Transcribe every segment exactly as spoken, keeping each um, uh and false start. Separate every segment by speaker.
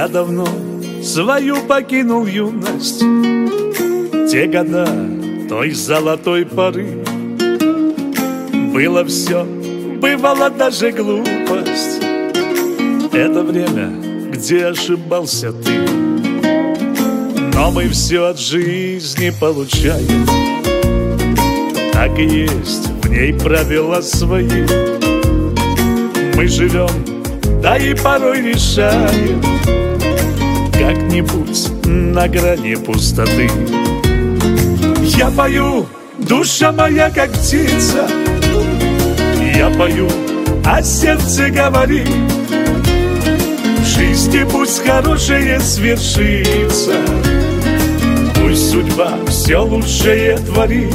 Speaker 1: Я давно свою покинул юность, те года той золотой поры. Было все, бывало даже глупость. Это время, где ошибался ты. Но мы все от жизни получаем, так и есть в ней правила свои. Мы живем, да и порой решаем как-нибудь на грани пустоты. Я пою, душа моя как птица, я пою, а сердце говорит: в жизни пусть хорошее свершится, пусть судьба все лучшее творит.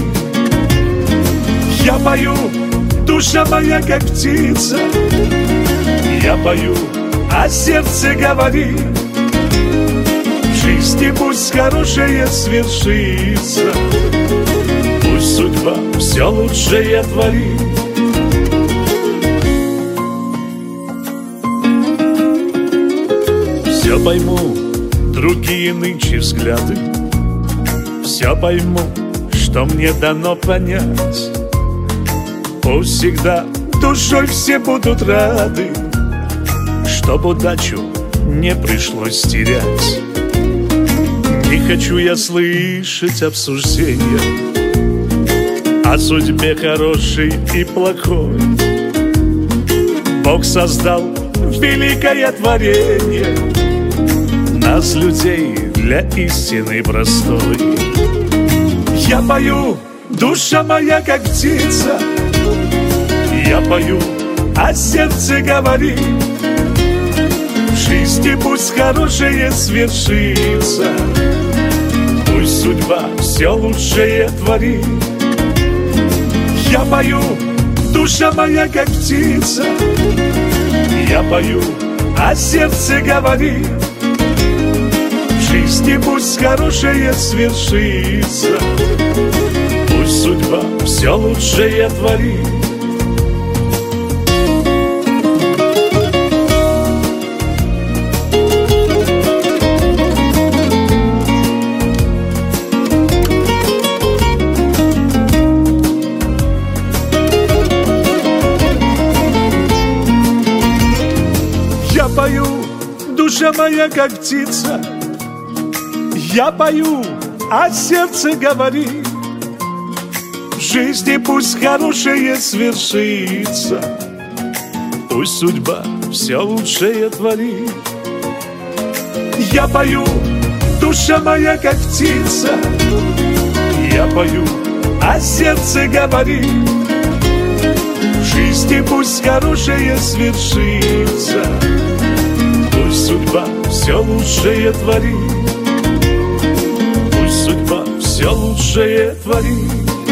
Speaker 1: Я пою, душа моя как птица, я пою, а сердце говорит: в жизни пусть хорошее свершится, пусть судьба все лучшее творит. Все пойму, другие нынче взгляды, все пойму, что мне дано понять. Пусть всегда душой все будут рады, чтоб удачу не пришлось терять. Не хочу я слышать обсуждения о судьбе хорошей и плохой. Бог создал великое творение, нас, людей, для истины простой. Я пою, душа моя как птица, я пою, а сердце говорит: в жизни пусть хорошее свершится, пусть судьба все лучшее творит. Я пою, душа моя как птица, я пою, а сердце говорит: в жизни пусть хорошее свершится, пусть судьба все лучшее творит. Я пою, душа моя как птица, я пою, а сердце говорит: в жизни пусть хорошее свершится, пусть судьба все лучшее творит. Я пою, душа моя как птица, я пою, а сердце говорит: в жизни пусть хорошее свершится, пусть судьба все лучшее творит, пусть судьба все лучшее творит.